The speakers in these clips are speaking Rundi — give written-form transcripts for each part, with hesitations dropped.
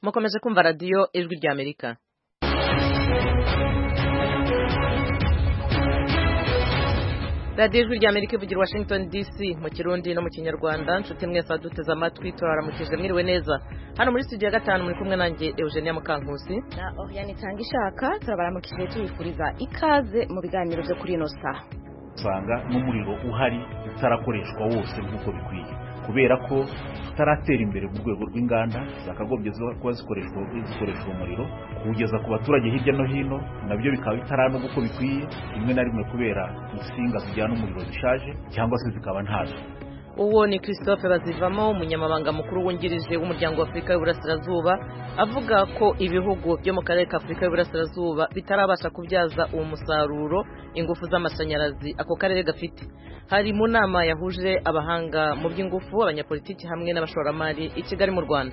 mukomeje kumva radiyo ijwi rya Amerika. radiyo ijwi rya Amerika ivugira Washington DC mu Kirundi no mu Kinyarwanda. Nshuti mwese aduteze amatwi turaramukije mwiriwe neza. Hano muri studio ya 5 muri kumwe nanjye Eugenia Mukankusi na Oriane Tangishaka. Turabaramukije tuyifuriza ikaze mu biganiro byo kuri ino saha. Usanga n'umuriro uhari utarakoreshwa wose nk'uko bikwiye, kubera ko tutaratera imbere mu rwego rw'inganda zakagombye kuba zikoresha umuriro kugeza ku baturage hirya no hino, nabyo bikaba bitarano uko bikwiye, rimwe na rimwe kubera insinga zijyana umuriro zishaje cyangwa se zikaba ntazo. Uwo ni Christophe Bazivamo, umunyamabanga mukuru wungirije w'umuryango wa Afurika y'Uburasirazuba, avuga ko ibihugu byo mu karere ka Afurika y'Uburasirazuba bitarabasha kubyaza uwo musaruro ingufu z'amashanyarazi ako karere gafite. Hari mu nama yahuje abahanga mu by'ingufu, abanyapolitiki hamwe n'abashoramari i Kigali mu Rwanda.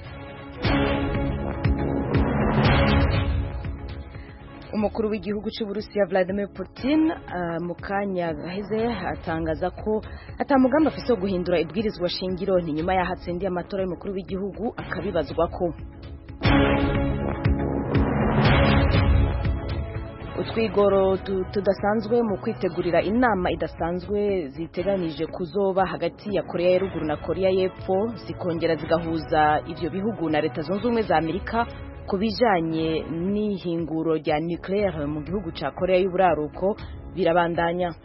Umukuru w'igihugu cy'u Burusiya Vladimir Putin mu kanya gaheze atangaza ko atamugambi afite wo guhindura ibwirizwa shingiro, ni nyuma yahatsindiye amatora y'umukuru w'igihugu akabibazwa ko utwigoro tudasanzwe mu kwitegurira inama idasanzwe ziteganije kuzoba hagati ya Korea ya Ruguru na Korea y'Epfo zikongera zigahuza ivyo bihugu na Leta Zunze Ubumwe za Amerika ku bijanye n'ihinguro rya nucleaire mu gihugu ca Korea y'Uburaruko birabandanya.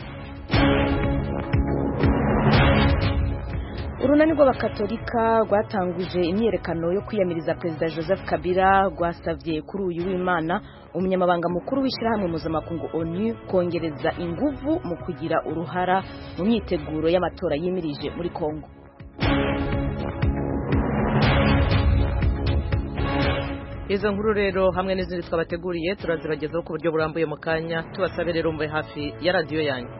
Urunani rw'abakatolika rwatanguje imyerekano yo kwiyamiriza Perezida Joseph Kabila rwasavye kuri uyu w'Imana umunyamabanga mukuru w'ishyirahamwe mpuzamakungu ONU kongereza inguvu mu kugira uruhara mu myiteguro y'amatora yimirije muri Kongo. Izo nkuru rero hamwe n'izindi twabateguriye turazibagezaho ku buryo burambuye mu kanya, tubasabe rero mube hafi ya radiyo yanyu.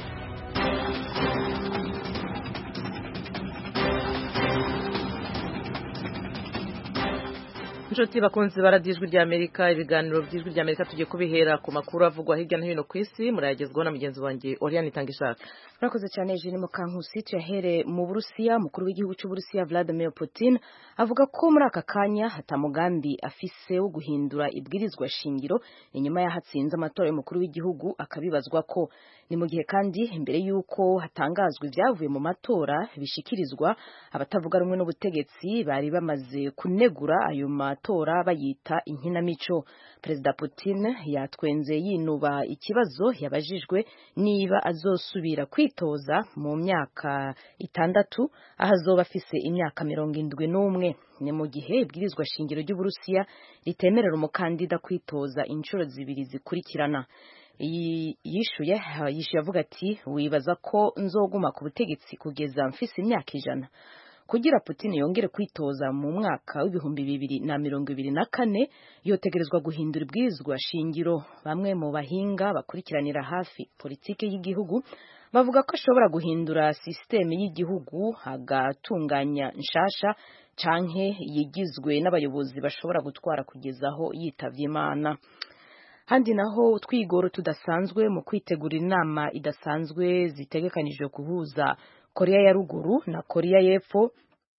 Inshuti bakunzi baradiyo ijwi rya Amerika, ibiganiro by'ijwi rya Amerika tugiye kubihera ku makuru avugwa hirya no hino ku isi, murayagezwaho na mugenzi wanjye Oriane Tangishaka. Murakoze cyane Eugenie Mukankusi. Tuyahere mu Burusiya. Mukuru w'igihugu cy'u Burusiya Vladimir Putin avuga ko muri aka kanya hatamugambi afise wo guhindura ibwirizwa shingiro, inyuma yahatsinze amatora y'umukuru w'igihugu akabibazwa ko. Ni mu gihe kandi imbere y'uko hatangazwa ibyavuye mu matora bishikirizwa, abatavuga rumwe n'ubutegetsi bari bamaze kunegura ayo matora bayita inkinamico. Perezida Putin yatwenze yinuba ikibazo yabajijwe niba azosubira kwitoza mu myaka 6 ahazoba afise imyaka 71. Ni mu gihe ibwirizwa shingiro ry'Uburusiya ritemerera umukandida kwitoza inshuro 2 zikurikirana. Yishuye avuga ati, wibaza ko nzoguma ku butegetsi kugeza mfise imyaka 100. Kugira Putin yongere kwitoza mu mwaka w'ibihumbi 2024 yotegerezwa guhindura ibwirizwa shingiro. Bamwe mu bahinga bakurikiranira hafi politike y'igihugu bavuga ko ashobora guhindura systeme y'igihugu agatunganya nshasha canke yigizwe n'abayobozi bashobora gutwara kugezaho yitavye Imana. Handi naho utwigoro tudasanzwe mu kwitegurira inama idasanzwe zitegekanijwe kuhuza Korea ya Ruguru na Korea y'Epfo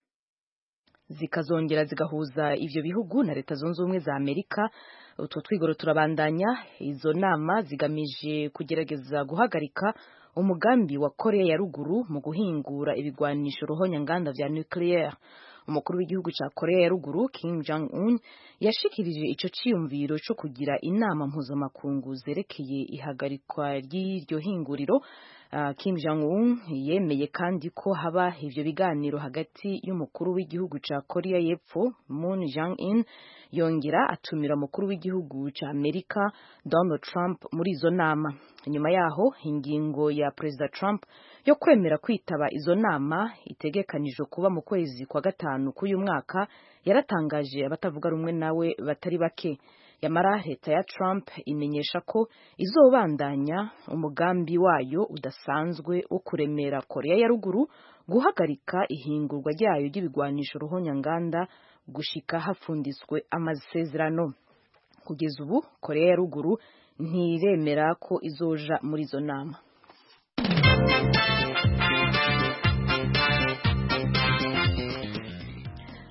zikazongera zigahuza ivyo bihugu na Leta Zunze Ubumwe za Amerika. Utwo twigoro turabandanya. Izo nama zigamije kugerageza guhagarika umugambi wa Korea ya Ruguru mu guhingura ibigwanisho ruhonyanganda vya nucleaire. Umukuru w'igihugu ca Korea ya Ruguru Kim Jong-un yashikirije ico ciyumviro cyo kugira inama mpuzamakungu zerekeye ihagarikwa ry'iryo hinguriro. Kim Jong-un yemeye kandi ko haba ivyo biganiro hagati y'umukuru w'igihugu ca Korea y'Epfo Moon Jae-in, yongera atumira umukuru w'igihugu ca Amerika Donald Trump muri izo nama. Nyuma yaho ingingo ya President Trump yo kwemera kwitaba izo nama itegekanijwe kuba mu kwezi kwa 5 k'uyu mwaka yaratangaje abatavuga rumwe nawe batari bake. Yamara leta ya Trump imenyesha ko izobandanya umugambi wayo udasanzwe wo kuremera Korea ya Ruguru guhagarika ihingurwa ryayo ry'ibigwanisho ruhonyanganda gushika hafunditswe amasezerano. Kugeza ubu Korea ya Ruguru ntiremera ko izoja muri izo nama.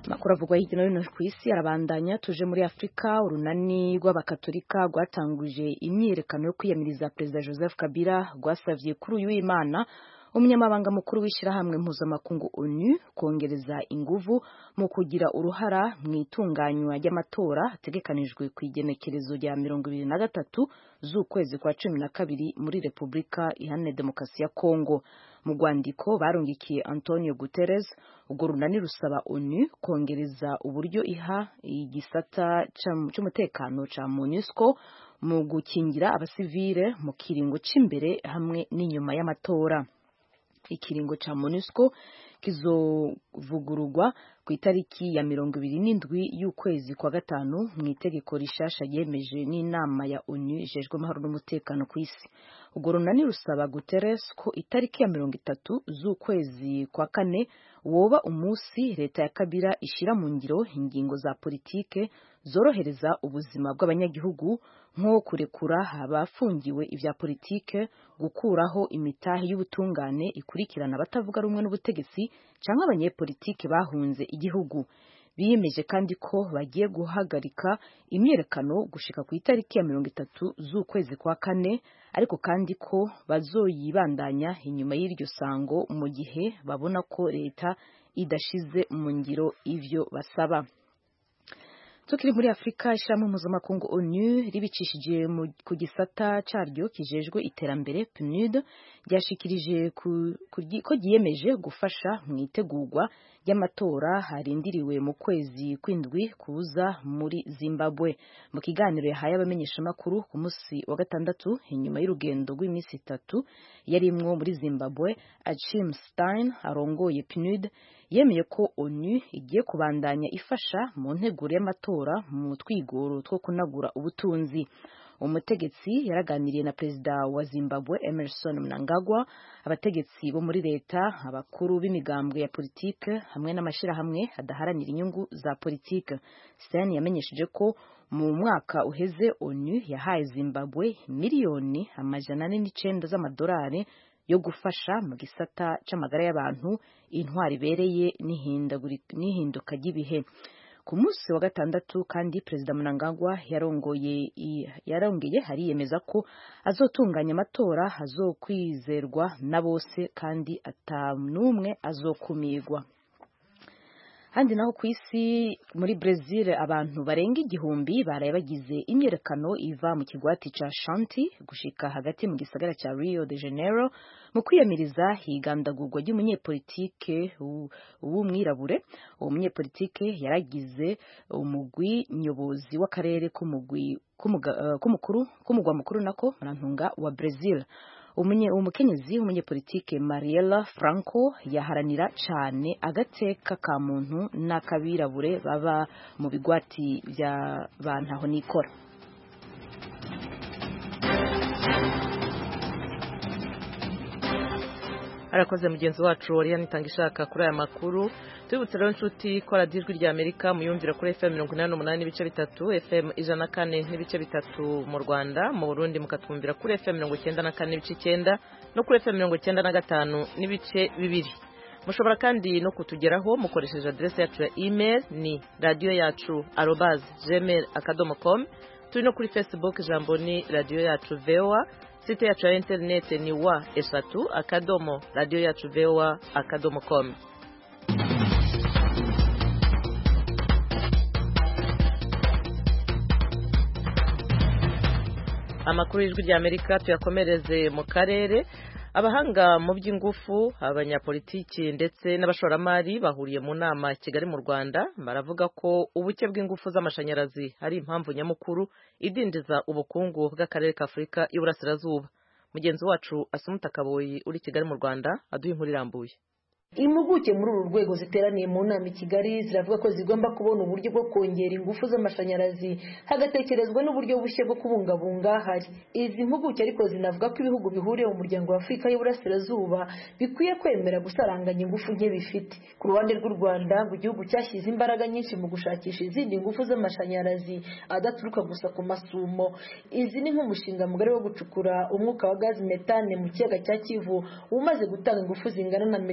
Makuru avugwa hirya no hino ku isi arabandanya. Tuje muri Afrika. Urunani rw'abakatolika rwatanguje imyiyerekano yo kwiyamiriza Perezida Joseph Kabila rwasavye kuri uyu w'Imana umunyamabanga mukuru w'ishirahamwe mpuzamakungu ONU kongereza inguvu mu kugira uruhara mu itunganywa ry'amatora ategekanijwe ku igenekerezo rya 23 z'ukwezi kwa 12 muri Repubulika Iharanira Demokarasi ya Kongo. Mu rwandiko barungikiye Antonio Guterres, urwo runani rusaba ONU kongereza uburyo iha igisata c'umutekano ca MONUSCO mu gukingira abasivile mu kiringo c'imbere hamwe n'inyuma y'amatora. Ikiringo cha MONUSCO kizovugururwa ku itariki ya 27 y'ukwezi kwa gatanu mu itegeko rishasha yemeje n'inama ya ONU ijejwe amahoro n'umutekano ku isi. Urwo runani rusaba Guterres ko itariki ya 30 z'ukwezi kwa kane woba umunsi leta ya Kabila ishira mu ngiro ingingo za politike zorohereza ubuzima bw'abanyagihugu nko kurekura abafungiwe ivya politike, gukuraho imitahe y'ubutungane ikurikirana batavuga rumwe n'ubutegetsi canke abanyepolitike bahunze igihugu. Biyemeje kandi ko bagiye guhagarika imyerekano gushika ku itariki ya 30 z'ukwezi kwa kane, ariko kandi ko bazoyibandanya inyuma y'iryo sango mu gihe babona ko leta idashize mu ngiro ivyo basaba. Tukiri muri Afrika, ishirahamwe mpuzamakungu ONU ribicishije ku gisata caryo kijejwe iterambere PNUD ryashikirije ko giyemeje gufasha mu itegurwa ry'amatora harindiriwe mu kwezi kw'indwi kuza muri Zimbabwe. Mu kiganiro yahaye abamenyeshamakuru ku munsi wa gatandatu inyuma y'urugendo rw'iminsi 3 yarimwo muri Zimbabwe, Achim Stein arongoye PNUD yemeye ko ONU igiye kubandanya ifasha mu nteguro y'amatora mu twigoro two kunagura ubutunzi. Umutegetsi yaraganiriye na Perezida wa Zimbabwe Emmerson Mnangagwa, abategetsi bo muri leta, abakuru b'imigambwe ya politike hamwe n'amashirahamwe adaharanira inyungu za politike. Stein yamenyesheje ko mu mwaka uheze ONU yahaye Zimbabwe miliyoni 409 z'amadolari yo gufasha mu gisata c'amagara y'abantu, intwari bereye n'ihinduka ry'ibihe. Ku munsi wa gatandatu kandi Perezida Mnangagwa yarongeye hariyemeza ko azotunganya amatora azokwizerwa na bose kandi atanumwe azokumirwa. Handi naho ku isi muri Brazil abantu barenga 1000 baraye bagize imyerekano iva mu kigwati ca Shanti gushika hagati mu gisagara ca Rio de Janeiro mu kwiyamiriza higandagurwa ry'umunyepolitike w'umwirabure. Uwo munyepolitike yaragize umugwi nyobozi w'akarere k'umugwa mukuru nako Marantunga wa Brazil. Umukenyezi w'umunyepolitike Mariela Franco yaharanira cane agateka ka muntu n'akabirabure baba mu bigwati vya bantaho nikora. Arakoze mugenzi wacu Oriane Itangishaka kuri aya makuru. Tubutse rero nshuti ko Radio Ijwi rya Amerika muyumvira kuri FM 88 n'ibice 3, FM 104 n'ibice 3 mu Rwanda, mu Burundi mukatwumvira kuri FM 94 n'ibice 9 no kuri FM 95 n'ibice 2. Mushobora kandi no kutugeraho mukoresheje adresse yacu ya email ni radioyacu@gmail.com. Turi no kuri Facebook jambo ni radio yacu VOA. Site yacu ya internet ni wa@radioyacu.voa.com. Amakuru y'Ijwi rya Amerika tuyakomereze mu karere. Abahanga mu by'ingufu, abanyapolitiki ndetse n'abashoramari bahuriye mu nama Kigali mu Rwanda baravuga ko ubuke bw'ingufu z'amashanyarazi ari impamvu nyamukuru idindiza ubukungu bw'akarere ka Afurika y'Uburasirazuba. Mugenzi wacu Asumuta Kaboyi uri Kigali mu Rwanda aduha inkuru irambuye. Impuguke muri uru rwego ziteraniye mu nama i Kigali ziravuga ko zigomba kubona uburyo bwo kongera ingufu z'amashanyarazi hagatekerezwa n'uburyo bushya bwo kubungabunga hari. Izi mpuguke ariko zinavuga ko ibihugu bihuriye mu muryango wa Afurika y'Uburasirazuba bikwiye kwemera gusaranganya ingufu nke bifite. Ku ruhande rw'u Rwanda ngo igihugu cyashyize imbaraga nyinshi mu gushakisha izindi ngufu z'amashanyarazi adaturuka gusa ku masumo. Izi ni nk'umushinga mugari wo gucukura umwuka wa gaz metane mu kiyaga cya Kivu umaze gutanga ingufu zingana na megawatt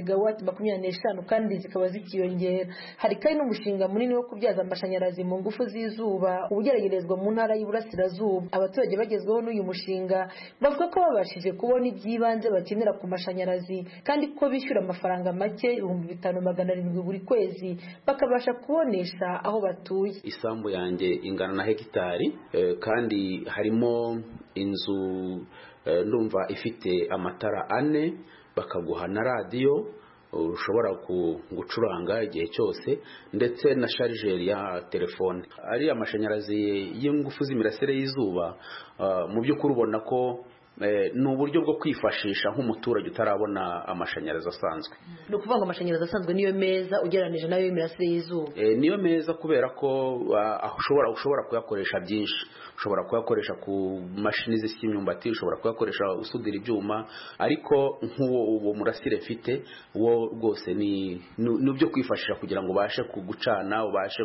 2025 kandi zikaba zikiyongera. Hari kandi n'umushinga munini wo kubyaza amashanyarazi mu ngufu z'izuba ubugeragerezwa mu ntara y'Iburasirazuba. Abaturage bagezweho n'uyu mushinga bavuga ko babashije kubona iby'ibanze bakenera ku mashanyarazi kandi ko bishyura amafaranga make 5,700 buri kwezi bakabasha kubonesha aho batuye. Isambu yanjye ingana na hegitari kandi harimo inzu ndumva ifite amatara 4, bakaguha na radio ushobora gucuranga igihe cyose ndetse na chargeur ya telefone. Ari amashanyarazi y'ingufu z'imirasire y'izuba mu by'ukuri ubona ko ni uburyo bwo kwifashisha nk'umuturage utarabona amashanyarazi asanzwe. No kuvuga amashanyarazi asanzwe niyo meza ugereranije nayo y'imirasire y'izuba. Niyo meza kubera ko ushobora kuyakoresha byinshi. Ushobora kuyakoresha ku mashini zisya imyumbati, ushobora kuyakoresha usudira ibyuma, ariko nk'uwo murasire mfite wo rwose ni byo kwifashisha kugira ngo ubashe kugucana, ubashe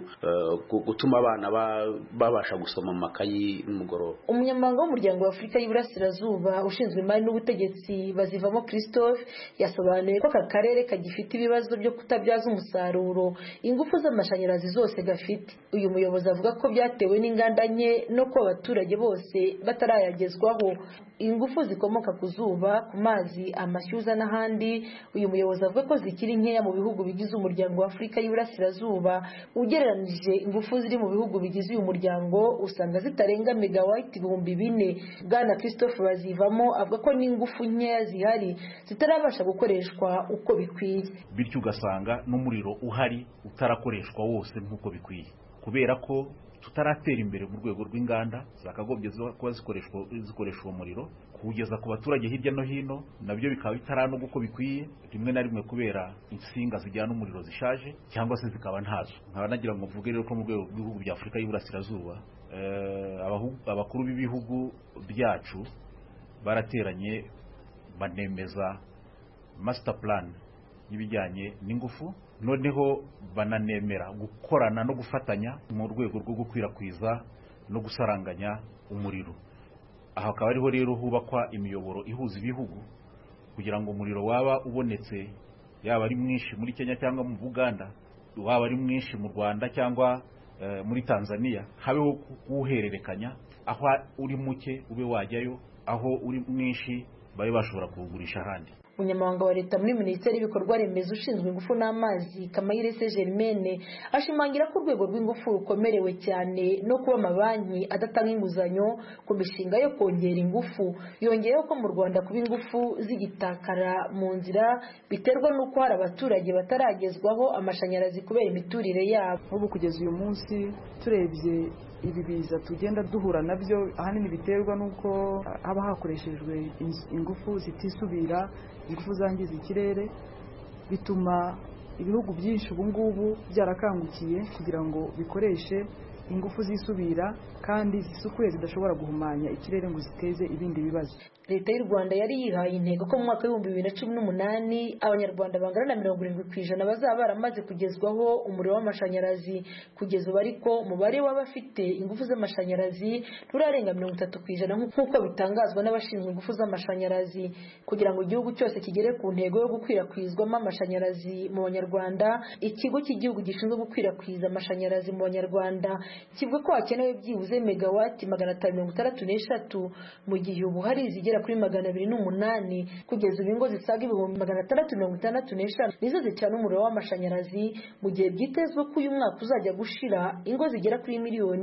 gutuma abana babasha gusoma mu makayi n'umugoroba. Umunyamabanga w'umuryango wa Afurika y'Iburasirazuba ushinzwe imari n'ubutegetsi Bazivamo Christophe yasobanuye ko aka karere kagifite ibibazo byo kutabyaza umusaruro ingufu z'amashanyarazi zose gafite. Uyu muyobozi avuga ko byatewe n'inganda nke no ko abaturage bose batarayagezwaho ingufu zikomoka ku zuba, ku mazi, amashyuza n'ahandi. Uyu muyobozi avuga ko zikiri nkeya mu bihugu bigize umuryango wa Afurika y'Iburasirazuba. Ugereranije ingufu ziri mu bihugu bigize uyu muryango usanga zitarenga megawatt 4,000. Bwana Christophe Bazivamo avuga ko n'ingufu nkeya zihari zitarabasha gukoreshwa uko bikwiye, bityo ugasanga n'umuriro uhari utarakoreshwa wose nk'uko bikwiye, kubera ko tutaratera imbere mu rwego rw'inganda zakagombye kuba zikoresha uwo muriro kugeza ku baturage hirya no hino, nabyo bikaba bitarano uko bikwiye, rimwe na rimwe kubera insinga zijyana umuriro zishaje cyangwa se zikaba ntazo. Nkaba nagira ngo mvuge rero ko mu rwego rw'ibihugu bya Afurika y'Iburasirazuba abakuru b'ibihugu byacu barateranye banemeza master plan y'ibijyanye n'ingufu, noneho bananemera gukorana no gufatanya mu rwego rwo gukwirakwiza no gusaranganya umuriro. Aha akaba ariho rero hubakwa imiyoboro ihuza ibihugu kugira ngo umuriro waba ubonetse, yaba ari mwinshi muri Kenya cyangwa mu Uganda, waba ari mwinshi mu Rwanda cyangwa muri Tanzania, habeho kuwuhererekanya, aho uri muke ube wajyayo, aho uri mwinshi babe bashobora kuwugurisha ahandi. Umunyamabanga wa leta muri Minisiteri y'Ibikorwa Remezo ushinzwe ingufu n'amazi Kamayirese Germaine ashimangira ko urwego rw'ingufu rukomerewe cyane no kuba amabanki adatanga inguzanyo ku mishinga yo kongera ingufu. Yongeyeho ko mu Rwanda kuba ingufu zigitakara mu nzira biterwa n'uko hari abaturage bataragezwaho amashanyarazi kubera imiturire yabo. Ubu kugeza uyu munsi turebye ibi biza tugenda duhura nabyo ahanini biterwa n'uko haba hakoreshejwe ingufu zitisubira, ingufu zangiza ikirere, bituma ibihugu byinshi ubu ngubu byarakangukiye kugira ngo bikoreshe ingufu zisubira kandi zisukuye zidashobora guhumanya ikirere ngo ziteze ibindi bibazo. Leta y'u Rwanda yari yihaye intego ko mu mwaka wa 2018 abanyarwanda bangana na 70% bazaba baramaze kugezwaho umuriro w'amashanyarazi. Kugeza ubu ariko umubare w'abafite ingufu z'amashanyarazi turarenga 30% nk'uko bitangazwa n'abashinzwe ingufu z'amashanyarazi. Kugira ngo igihugu cyose kigere ku ntego yo gukwirakwizwamo amashanyarazi mu Banyarwanda, ikigo cy'igihugu gishinzwe gukwirakwiza amashanyarazi mu Banyarwanda kivuga ko hakenewe byibuze megawati 563 mu gihe ubu hari zigera kuri 208. Kugeza ubu ingo zisaga 665 nizo zicana umuriro w'amashanyarazi, mu gihe byitezwe ko uyu mwaka uzajya gushira ingo zigera kuri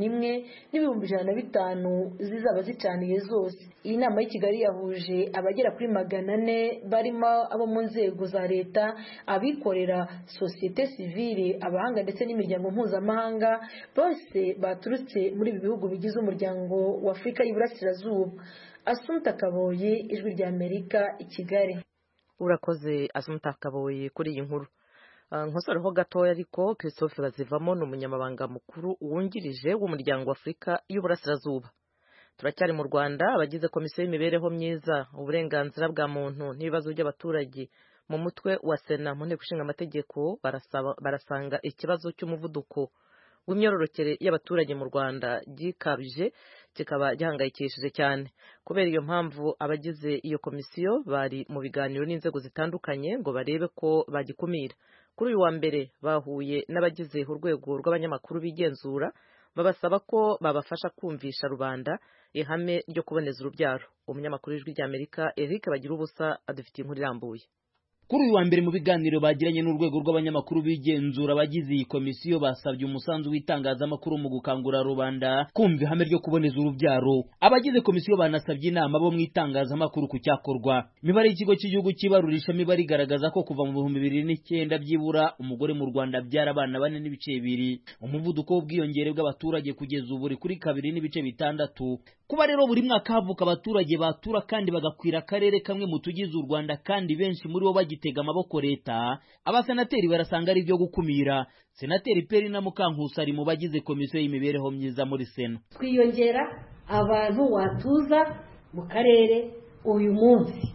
1,105,000 zizaba zicaniye zose. Iyi nama y'i Kigali yahuje abagera kuri 400 barimo abo mu nzego za leta, abikorera, societe civile, abahanga ndetse n'imiryango mpuzamahanga, bose baturutse muri ibi bihugu bigize umuryango wa Afurika y'Iburasirazuba. Asumta Kaboye, Ijwi rya Amerika, i Kigali. Urakoze Asumta Kaboye kuri iyi nkuru. Nkosoreho gatoya ariko Christophe Bazivamo ni umunyamabanga mukuru wungirije w'umuryango wa Afurika y'Uburasirazuba. Turacyari mu Rwanda. Abagize komisiyo y'imibereho myiza, uburenganzira bwa muntu n'ibibazo by'abaturage mu mutwe wa Sena mu nteko ishinga amategeko barasanga ikibazo cy'umuvuduko w'imyororokere y'abaturage mu Rwanda gikabije kikaba gihangayikishije cyane. Kubera iyo mpamvu abagize iyo komisiyo bari mu biganiro n'inzego zitandukanye ngo barebe ko bagikumira. Kuri uyu wa mbere bahuye n'abagize urwego rw'abanyamakuru bigenzura babasaba ko babafasha kumvisha rubanda ihame ryo kuboneza urubyaro. Umunyamakuru w'Ijwi ry'Amerika Eric Bagirubusa adufitiye inkuru irambuye. Kuri uyu wa mbere mu biganiro bagiranye n'urwego rw'abanyamakuru bigenzura abagize iyi komisiyo basabye umusanzu w'itangazamakuru mu gukangurira rubanda kumva ihame ryo kuboneza urubyaro. Abagize komisiyo banasabye inama bo mu itangazamakuru ku cyakorwa. Imibare y'ikigo cy'igihugu cy'ibarurisha mibare igaragaza ko kuva mu 2009 byibura umugore mu Rwanda byara abana 4.2. Umuvuduko w'ubwiyongere bw'abaturage kugeza ubu uri kuri 2.6. Kuba rero buri mwaka havuka abaturage batura kandi bagakwira akarere kamwe mu tugize u Rwanda kandi benshi muri bo bagitega amaboko leta, abasenateri barasanga ari byo gukumira. Senateri Perina Mukankusi ari mu bagize komisiyo y'imibereho myiza muri Sena. Twiyongera abantu watuza mu karere uyu munsi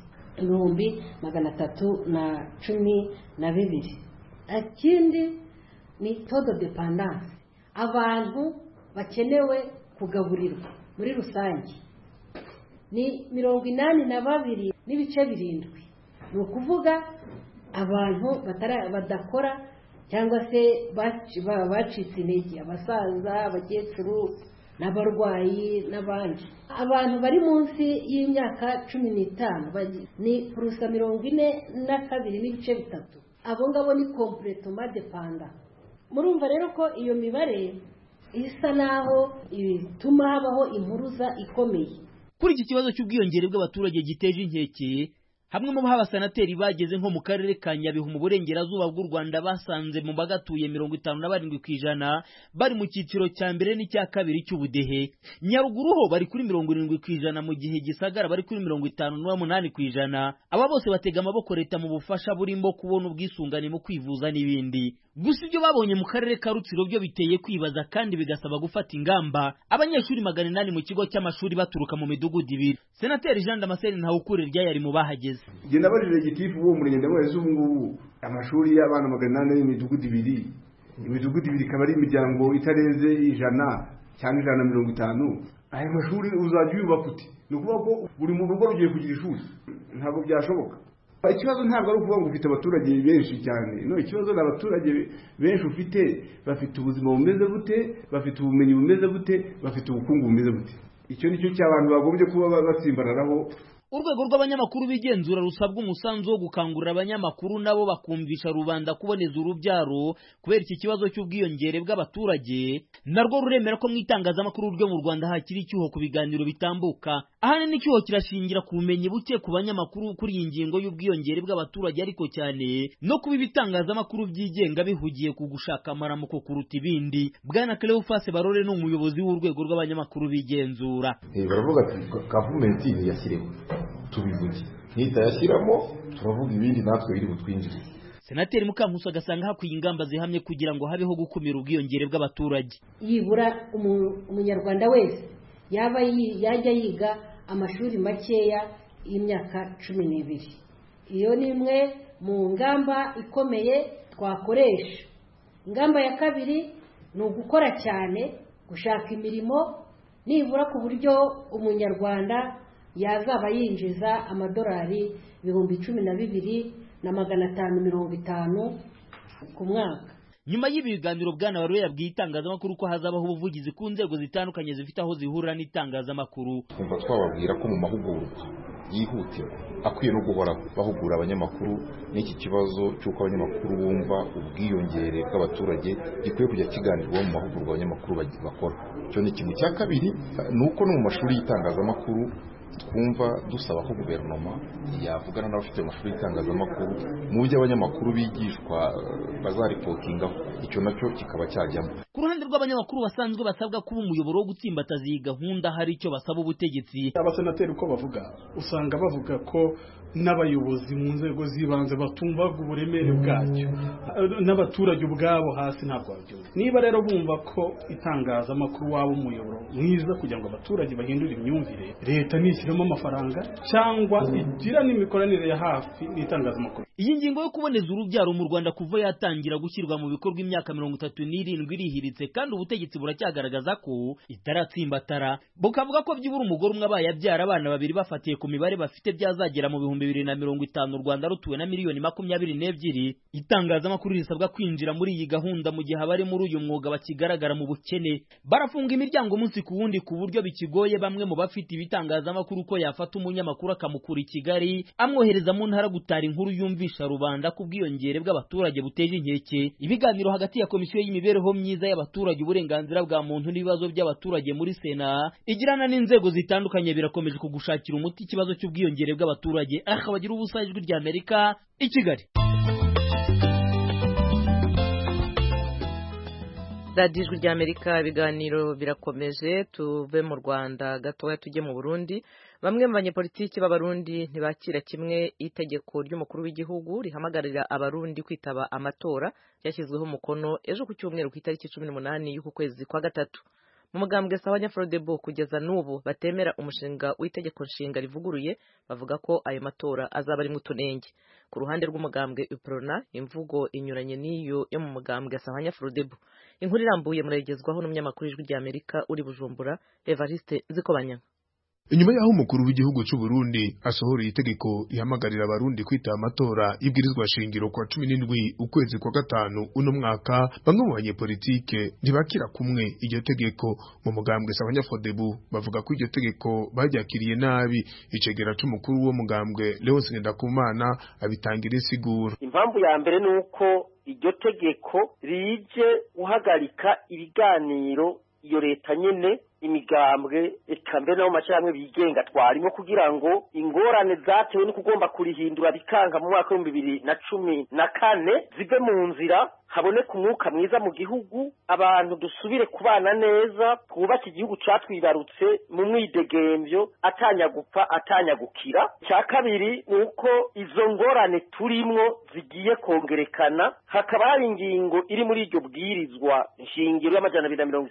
312. Akindi ni todo dependance, abantu bakenewe kugaburirwa muri rusange ni 82.7. Ni ukuvuga abantu badakora cyangwa se bacitse intege, abasaza, abakecuru n'abarwayi n'abandi. Abantu bari munsi y'imyaka 15 ni purusa 42.3. Abo ngabo ni completement dependant. Murumva rero ko iyo mibare isa naho ituma habaho impuruza ikomeye. Kuri iki kibazo cy'ubwiyongere bw'abaturage giteje inkeke, hamwe mu basenateri bageze nko mu karere ka Nyabihu mu burengerazuba bw'u Rwanda basanze mu bagatuye 57% bari mu cyiciro cya mbere n'icya kabiri cy'ubudehe. Nyaruguru ho bari kuri 70% mu gihe Gisagara bari kuri 58%. Aba bose batega amaboko leta mu bufasha burimo kubona ubwisungane mu kwivuza n'ibindi. Gusa ibyo babonye mu karere ka Rutsiro byo biteye kwibaza kandi bigasaba gufata ingamba. Abanyeshuri 800 mu kigo cy'amashuri baturuka mu midugudu ibiri. Senateri Jean Damascene Ntawukurira yari mu bahageze. Je nabarije gitifu wo murenge mwezi ubungubu amashuri y'abana 800 y'imidugudu ibiri. Imidugudu ibiri kabari imiryango itarenze 100 cyangwa 150. Ayo mashuri uzajya yubaka uti? Nukuvuga ko buri mu rugo rugiye kugira ishuri. Ntabwo byashoboka. Ikibazo ntabwo ari ukuvuga ngo ufite abaturage benshi cyane. No, ikibazo n'abaturage benshi ufite bafite ubuzima bumeze bute, bafite ubumenyi bumeze bute, bafite ubukungu bumeze bute. Icyo nicyo cy'abantu bagombye kuba batsimbararaho. Urwego rw'abanyamakuru bigenzura rusabwa umusanzu wo gukangurira abanyamakuru nabo bakumvisha rubanda kuboneza urubyaro kubera iki kibazo cy'ubwiyongere bw'abaturage. Narwo ruremera ko mu itangazamakuru ryo mu Rwanda hakiri icyuho ku biganiro bitambuka. Ahanini icyuho kirashingira ku bumenyi buke ku banyamakuru kuri iyi ngingo y'ubwiyongere bw'abaturage, ariko cyane no kuba ibitangazamakuru byigenga bihugiye ku gushaka amaramuko kuruta ibindi. Bwana Cleophas Barore ni umuyobozi w'urwego rw'abanyamakuru bigenzura. Baravuga ati gavumenti yashyireho tubivuge, nitayashyiramo turavuga ibindi natwe biri butwinjire. Senateri Mukankusi agasanga hakwiye ingamba zihamye kugira ngo habeho gukumira ubwiyongere bw'abaturage. Yibura umunyarwanda wese yajya yiga amashuri makeya y'imyaka 12. Iyo ni imwe mu ngamba ikomeye twakoresha. Ingamba ya kabiri ni ugukora cyane, gushaka imirimo nibura ku buryo umunyarwanda yazaba yinjiza amadolari 12,550 ku mwaka. Nyuma y'ibiganiro Bwana Barore yabwiye itangazamakuru ko hazabaho ubuvugizi ku nzego zitandukanye zifite aho zihurira n'itangazamakuru. Twumva twababwira ko mu mahugurwa yihutirwa akwiye no guhora bahugura abanyamakuru n'iki kibazo cy'uko abanyamakuru bumva ubwiyongere bw'abaturage gikwiye kujya kiganirwa mu mahugurwa abanyamakuru bakora. Cyo ni ikintu cya kabiri, nuko no mu mashuri y'itangazamakuru twumva dusaba ko guverinoma yavugana n'abafite amashuri y'itangazamakuru mu byo abanyamakuru bigishwa bazaripotingaho, icyo nacyo kikaba cyajyamo. Ku ruhande rw'abanyamakuru basanzwe basabwa kuba umuyoboro wo gutsimbataza iyi gahunda, hari icyo basaba ubutegetsi. Abasenateri uko bavuga usanga bavuga ko n'abayobozi mu nzego z'ibanze batumvaga uburemere bwacyo, n'abaturage ubwabo hasi ntabwo babyumva. Niba rero bumva ko itangazamakuru waba umuyoboro mwiza kugira ngo abaturage bahindure imyumvire, leta nishyiramo amafaranga cyangwa igira n'imikoranire ya hafi n'itangazamakuru. iyi ngingo yo kuboneza urubyaro mu Rwanda kuva yatangira gushyirwa mu bikorwa imyaka 37 irihiritse kandi ubutegetsi buracyagaragaza ko itaratsimbatara bukavuga ko byibura umugore umwe abaye abyara abana babiri bafatiye ku mibare bafite byazagera mu 2050 u Rwanda rutuwe na miliyoni 22. Itangazamakuru risabwa kwinjira muri iyi gahunda mu gihe abari muri uyu mwuga bakigaragara mu bukene, barafunga imiryango umunsi ku wundi ku buryo bikigoye bamwe mu bafite ibitangazamakuru ko yafata umunyamakuru akamukura i Kigali amwohereza mu ntara gutara inkuru yumvisha rubanda ku bwiyongere bw'abaturage buteje inkeke. Ibiganiro hagati ya komisiyo y'imibereho myiza y'abaturage, uburenganzira bwa muntu n'ibibazo by'abaturage muri Sena igirana n'inzego zitandukanye birakomeje kugushakira umuti ikibazo cy'ubwiyongere bw'abaturage. Bagira ubusa, Ijwi ry'Amerika i Kigali. radiyo Ijwi ry'Amerika, ibiganiro birakomeje. Tuve mu Rwanda gatoya tujye mu Burundi. Bamwe mu banyepolitiki b'abarundi ntibakira kimwe itegeko ry'umukuru w'igihugu rihamagarira abarundi kwitaba amatora ryashyizweho umukono ejo ku cyumweru ku itariki 18 y'uku kwezi kwa gatatu. Mu mugambwe Sahwanya Frodebu kugeza n'ubu batemera umushinga w'itegeko nshinga rivuguruye, bavuga ko ayo matora azaba ari mutunenge. Ku ruhande rw'umugambwe UPRONA imvugo inyuranye n'iyo yo mu mugambwe Sahwanya Frodebu. Inkuru irambuye murayigezwaho n'umunyamakuru w'Ijwi ry'Amerika uri Bujumbura, Evariste Zikobanya. Inyuma y'aho umukuru w'igihugu cy'u Burundi asohoreye itegeko rihamagarira abarundi kwitaba amatora y'ibwirizwa shingiro kwa 17 ukwezi kwa gatanu uno mwaka, bamwe mu banyepolitike ntibakira kumwe iryo tegeko. Mu mugambwe Sahwanya Frodebu bavuga ko iryo tegeko baryakiriye nabi. Icegera c'umukuru w'uwo mugambwe Leonce Ngendakumana abitangira insiguro. Impamvu ya mbere nuko iryo tegeko rije uhagarika ibiganiro iyo leta nyene imigambwe ekambere no macamwe bigenga twarimo kugira ngo ingorane zatewe no kugomba kurihindura bikanga mu mwaka wa 2014 zive mu nzira, haboneka umwuka mwiza mu gihugu, abantu dusubire kubana neza, twubake igihugu catwibarutse mu mwidegemvyo atanya gupfa atanya gukira. Cya kabiri nuko izo ngorane turimwo zigiye kongerekana, hakaba hari ingingo iri muri iryo bwirizwa nshingiro y'amajana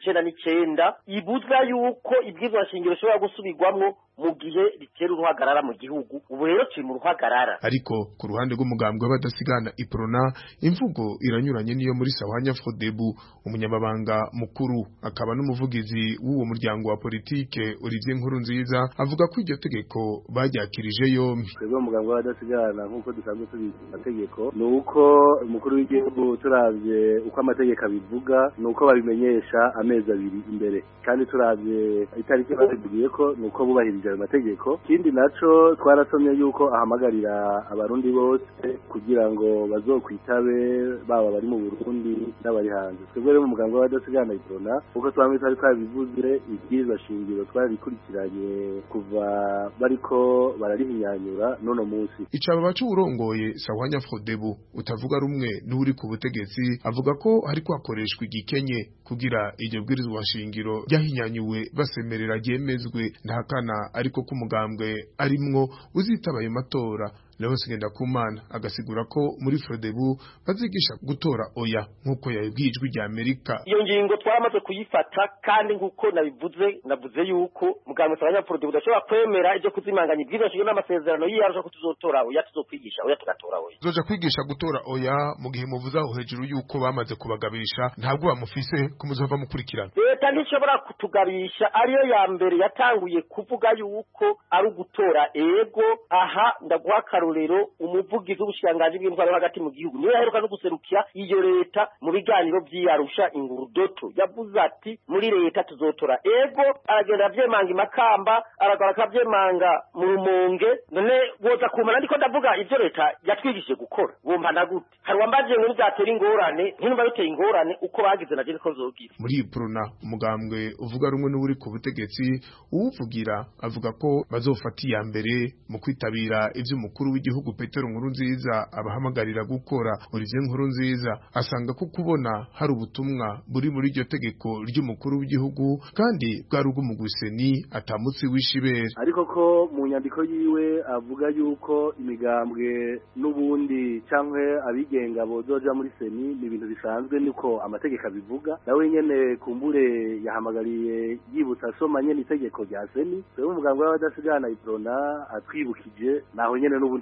299 ibuza yuko ibwirizwa nshingiro shobora gusubirwamwo mu gihe ritera uruhagarara mu gihugu. Ubu rero turi mu ruhagarara. Ariko ku ruhande rw'umugambwe badasigana UPRONA imvugo iranyuranye niyo muri Sahwanya Frodebu. Umunyamabanga mukuru akaba n'umuvugizi w'uwo muryango wa politike Olivier Nkurunziza avuga ko iryo tegeko baryakirije yombi. Twebwe umugambwe badasigana nk'uko dusanzwe tubizi amategeko, nuko umukuru w'igihugu turavye uko amategeko abivuga, nuko babimenyesha amezi 2 imbere, kandi turavye itariki babivugiye ko nuko bubahirije ayo mategeko. Kindi naco twarasomye yuko ahamagarira abarundi bose kugira ngo bazokwitabe baba bari mu Burundi n'abari hanze. Twebwe rero mu mugambwe w'abadasigana UPRONA uko twamwe twari twabivuze ibwirizwa shingiro twarikurikiranye kuva bariko bararihinyanyura nono munsi. Icaba bacu urongoye Sahwanya Frodebu utavuga rumwe n'uri ku butegetsi avuga ko hariko hakoreshwa igikenye kugira iryo bwirizwa shingiro ryahinyanyuwe basemerera ryemezwe. Ndahakana ariko ko umugambwe arimwo uzitaba ayo matora. Leonce Ngendakumana agasigura ko muri Frodebu bazigisha gutora oya nk'uko yabwiye Ijwi ry'Amerika. Iyo ngingo twaramaze kuyifata, kandi nk'uko navuze yuko mugambwe Sahwanya Frodebu udashobora kwemera ibyo kuzimanganya ibwirizwa shingiro n'amasezerano yiyarusha ko tuzotora oya, tuzokwigisha oya, tugatora oya. Zoja kwigisha gutora oya mu gihe muvuza aho hejuru yuko bamaze kubagabisha ntabwo bamufise kumuzova mukurikirana. Leta ntishobora kutugabisha, ariyo ya mbere yatanguye kuvuga yuko ari ugutora ego. Aha ndaguha akarorero, umuvugizi w'ubushikiranganji bw'intwaro hagati mu gihugu niwe yaheruka no guserukira iyo leta mu biganiro by'Arusha Ingurudoto, yavuze ati muri leta tuzotora ego. Aragenda avyemanga imakamba, aragaruka avyemanga mu Rumonge. None woza kumana ndiko ndavuga ivyo leta yatwigishije gukora, wompana gute? Hari wambaje ngo nizatera ingorane, ntimba biteye ingorane uko bagize naje ko zogira. Muri UPRONA umugambwe uvuga rumwe n'uri ku butegetsi uwuvugira avuga ko bazofata iya mbere mu kwitabira ivyo umukuru w'igihugu Petero Nkurunziza abahamagarira gukora. Olivier Nkurunziza asanga ko kubona hari ubutumwa buri muri iryo tegeko ry'umukuru w'igihugu kandi bwari ubw'umuguseni atamutse wishibere, ariko ko mu nyandiko yiwe avuga yuko imigambwe n'ubundi cyangwa abigenga bozoja muri seni ni ibintu bisanzwe niko amategeko abivuga. Nawe nyene kumbure yahamagariye yibutsa asoma nyene itegeko rya seni. Twebwe umugambwe w'abadasigana UPRONA atwibukije naho nyene n'ubundi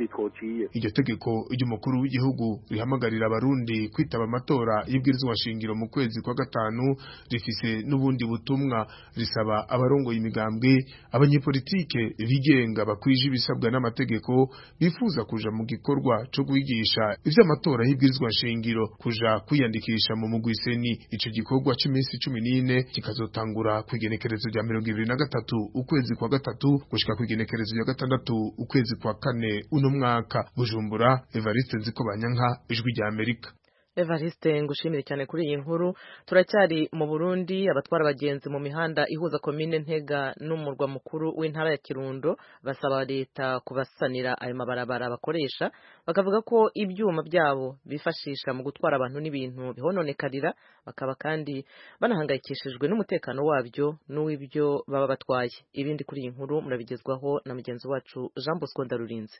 n'ahandi twociye. Iryo tegeko ry'umukuru w'igihugu rihamagarira abarundi kwitaba amatora y'ibwirizwa shingiro mu kwezi kwa gatanu rifise n'ubundi butumwa risaba abarongoye imigambwe abanyepolitike bigenga bakwije ibisabwa n'amategeko bifuza kuja mu gikorwa cyo kwigisha ivy'amatora y'ibwirizwa shingiro kuja kwiyandikisha mu mugwiseni. Ico gikorwa c'iminsi 14 kikazotangura kwigenekerezo rya 2023 ukwezi kwa gatatu gushika kwigenekerezo rya gatandatu ukwezi kwa kane uno mwaka. Bujumbura, Evariste Nzikobanyanka, Ijwi rya Amerika. Evariste, ngushimire cyane kuri iyi nkuru. Turacyari mu Burundi, abatwara abagenzi mu mihanda ihuza komine Ntega n'umurwa mukuru w'intara ya Kirundo basaba leta kubasanira ayo mabarabara bakoresha, bakavuga ko ibyuma byabo bifashisha mu gutwara abantu n'ibintu bihononekarira, bakaba kandi banahangayikishijwe n'umutekano wabyo n'uw'ibyo baba batwaye. Ibindi kuri iyi nkuru murabigezwaho na mugenzi wacu Jean Bosco Ndarurinze.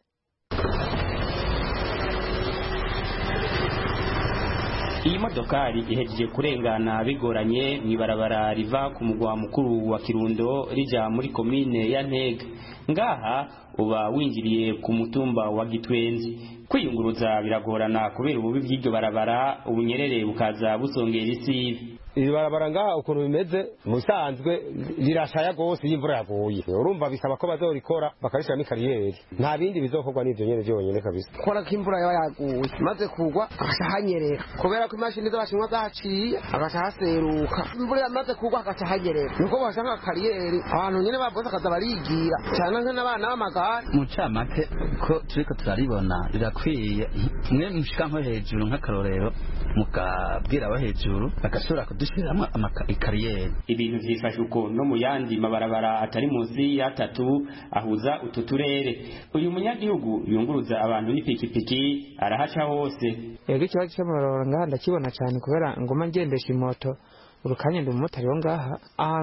Iyi modokari ihejeje kurengana bigoranye mwibarabara riva ku mugwa mukuru wa Kirundo rija muri komine ya Ntega. Ngaha uba winjiriye ku mutumba wa Gitwenzi. Kwiyunguruza biragorana kubera ububi bw'iryo barabara, ubunyerere bukaza busongera isibi. Ibarabara ngaha ukuntu bimeze musanzwe rirashaya gose y'imvura yaguye. Urumva bisaba ko bazorikora bakarishira mi kariyeri. Nta bindi bizokorwa n'ivyo nyene byonyene kabisa. Kora ko imvura yaguye maze kugwa akashahanyerera kubera ko imashini z'abashinwa zaciye akashaseruka. Imvura yamaze kugwa akashahanyerera. Nuko bashaka kariyeri abantu nyene baboza kaza barigira cyane nk'abana b'amagare. Mucamake ko turiko turaribona rirakwiye mwe mushika nko hejuru nk'akarorero mukabwira aba hejuru bagasura dushiramwe ikariyeri. Ibintu vyifashe uko no mu yandi mabarabara atari munsi ya 3 ahuza utu turere. Uyu munyagihugu yunguruza abantu n'ipikipiki arahaca hose. Yego ikibazo cy'amabarabara ngaha ndakibona cyane kubera ngoma ngendesha imoto urukanye ndi umumotari wo ngaha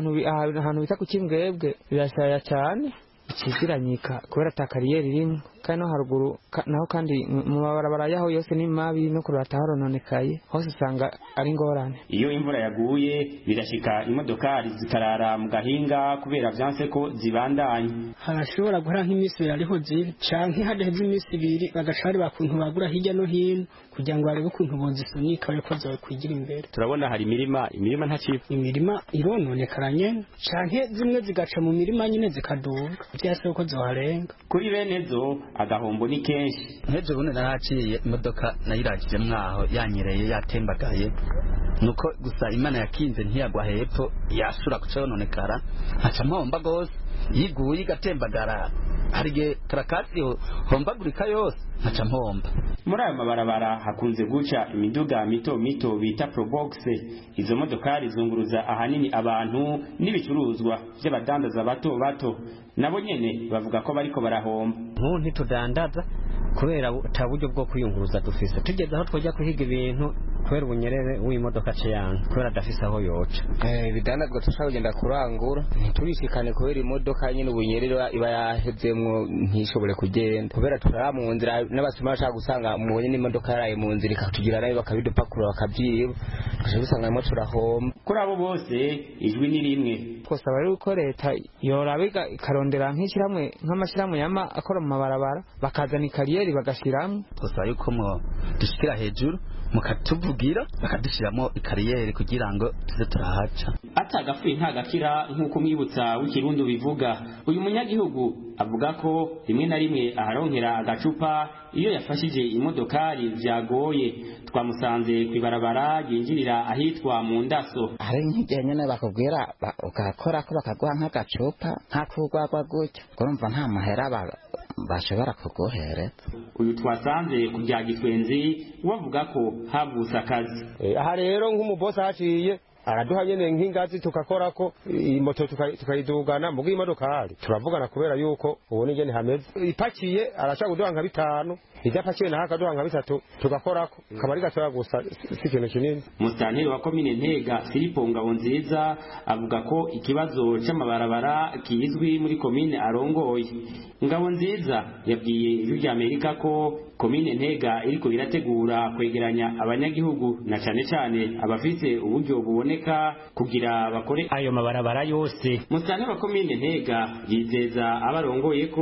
ahantu bita ku Kimbwebwe birashaya cyane ikiziranyika kubera ta kariyeri rimwe kandi no haruguru naho kandi mu mabarabara yaho yose ni mabi no kurata harononekaye hose usanga ari ngorane. Iyo imvura yaguye birashika imodokari zikarara mu gahinga kubera vyanse ko zibandanye. Harashobora guhora nk'imisi yariho ziri canke hadaheze imisi ibiri bagashari bakuntu bagura hirya no hino kugira ngo barebe ukuntu bozisunika bariko zawe kwigira imbere. Turabona hari imirima ntaciye. Imirima irononekaranye canke zimwe zigaca mu mirima nyine zikaduga byase ko zoharenga. Kuri bene zo agahombo ni kenshi. Nteje bune naraciye imodoka nayiragije mwaho yanyereye yatembagaye nuko gusa Imana yakinze ntiyagwa hepfo yashura kucononekara aca mpomba gose yiguye igatembagara harige karakati hombagurika yose aca mpomba. Muri ayo mabarabara hakunze guca imiduga mito mito bita probox. Izo modokari zunguruza ahanini abantu n'ibicuruzwa by'abadandaza bato bato, nabo nyene bavuga ko bariko barahomba. Ntitudandaza kubera taburyo bwo kwiyunguruza dufise, tugeze aho twajya kuhiga ibintu kubera ubunyerere w'imodoka cyane kubera dafise aho yoca. Bidandazwa tushagenda kurangura turishikane kubera imodoka nyine ubunyerere iba yahezemwo ntishobore kugenda kubera turara mu nzira n'abasoma bashaka gusanga mubonye n'imodoka yaraye mu nzira ikatugira nayo bakabidupakura bakabyiba kashe bisangamo turahomba. Kuri abo bose ijwi ni rimwe. Twosaba rero ko leta yorabiga ikarondera nk'ishiramwe nk'amashiramwe yama akora mu mabarabara bakazana ikariyeri bagashiramwe. Twosaba yuko mo dushikira hejuru mukatuvugira bakadushiramo ikariyeri kugira ngo tuze turahaca. Atagapfuye ntagakira nk'uko mwibutsa w'ikirundo bivuga. Uyu munyagihugu avuga ko rimwe na rimwe aharonkera agacupa iyo yafashije imodokari vyagoye. Twamusanze kwibarabara yinjirira ahitwa mu Ndaso. Hari nk'igihe nyene bakubwira ukakora ko bakaguha nk'agacupa nk'akugwagwa gutyo urumva nta mahera bashobora kuguhereza. Uyu twasanze ku bya Gitwenzi wavuga ko havutse akazi. Aha rero nk'umubosi haciye araduha nyene nk'ingazi tukakora ko imoto tukayidugana mu bw'imodokari turavugana kubera yuko ubone ingene hameze. Ipakiye arashaka kuduha nka 5 idapakiye naho akaduha nka 3 tugakorako kabari gatoya gusa ikintu kinini. Musitanteri wa komine Ntega Filipo Ngabonziza avuga ko ikibazo c'amabarabara kizwi muri komine arongoye. Ngabonziza yabwiye ijwi rya Amerika ko komine Ntega iriko irategura kwegeranya abanyagihugu na cane cane abafite uburyo buboneka kugira bakore ayo mabarabara yose. Musitanteri wa komine Ntega yizeza abarongoye ko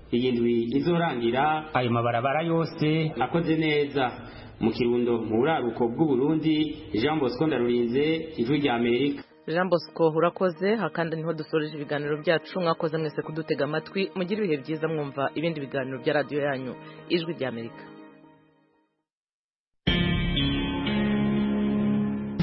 iyi ndwi izorangira ayo mabarabara yose akoze neza. Mu Kirundo mu buraruko bw'u Burundi, Jean Bosco Ndarurinze, Ijwi rya Amerika. Jean Bosco urakoze. Hakandi niho dusoreje ibiganiro byacu. Mwakoze mwese kudutega amatwi. Mugire ibihe byiza mwumva ibindi biganiro bya radio yanyu Ijwi rya Amerika.